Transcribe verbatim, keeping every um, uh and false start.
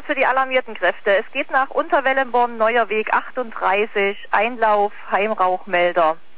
Einsatz für die alarmierten Kräfte. Es geht nach Unterwellenborn, Neuer Weg achtunddreißig, Einlauf, Heimrauchmelder.